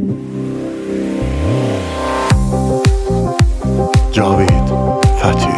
Cavid Fəthi.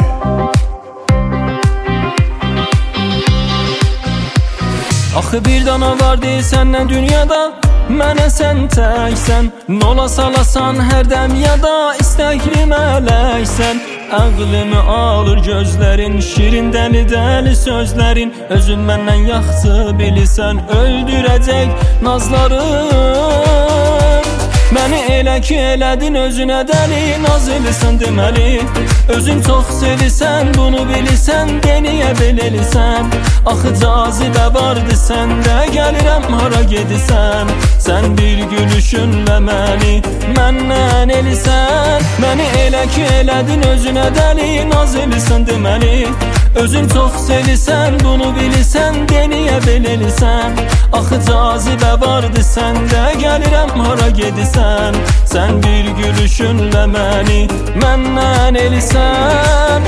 Axı bir dana vardı səndən dünyada, mənə sən təksən. Nola salasan hər dəm yada, istəkli mələksən. Ağlımı alır gözlərin, şirin dəli-dəli sözlərin. Özün məndən yaxşı bilirsən, öldürəcək nazların. Məni elə ki elədin özünə dəli, nazilisən deməli. Özün çox sevirsən, bunu bilirsən, deniyə belirsən. Axı cazibə vardı səndə, gəlirəm hara gedirsən. Sən bir gülüşünlə məni məndən elisən. Məni elə ki elədin özünə dəli, nazilisən deməli. Özün çox sevirsən, bunu bilirsən, deniyə belirsən. Axı cazibə vardı səndə, gəlirəm hara gedirsən. Sən bir gülüşünlə məni məndən elisən.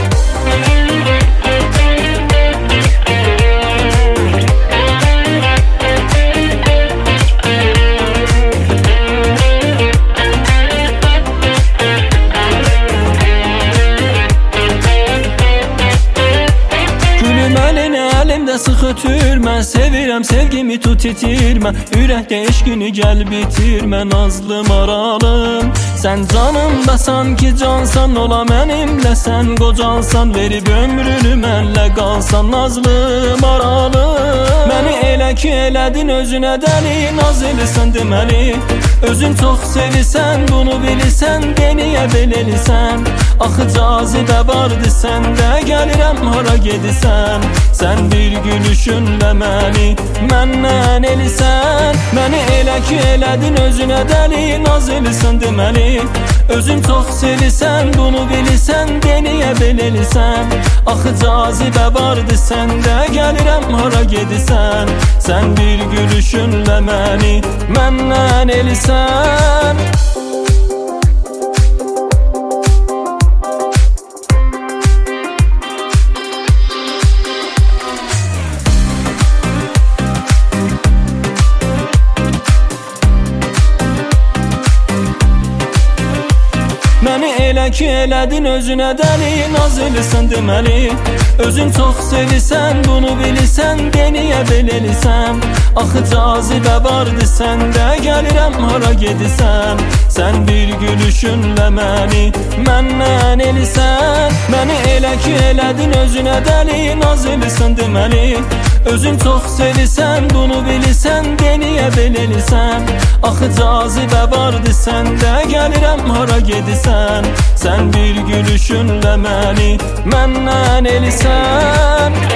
Sıx ötürmə, sevirəm sevgimi tut itirmə. Ürəkdə eşqini gəl bitirmə, nazlı maralım. Sən canımdasan ki cansan, ola mənimlə sən qocalsan. Verib ömrünü mənlə qalsan, nazlı maralım. Məni elə ki elədin özünə dəli, nazilisən deməli. Özün çox sevirsən, bunu bilirsən, deniyə belirsən. Axı cazibə vardı səndə, gəlirəm hara gedirsən. Sən bir gülüşünlə məni məndən elisən. Məni elə ki elədin özünə dəli, nazilisən deməli. Özün çox sevirsən, bunu bilirsən, deniyə belirsən. Axı cazibə vardı səndə, gəlirəm hara gedirsən. Sən bir gülüşünlə məni məndən elisən. Məni elə ki elədin özünə dəli, nazilisən deməli. Özün çox sevirsən, bunu bilirsən, deniyə belirsən. Axı cazibə vardı səndə, gəlirəm hara gedirsən. Sən bir gülüşünlə məni məndən elisən. Məni elə ki elədin özünə dəli, nazilisən deməli. Özün çox sevirsən, bunu bilirsən, deniyə belirsən. Axı cazibə vardı səndə, gəlirəm hara gedirsən. Sən bir gülüşünlə məni məndən elisən.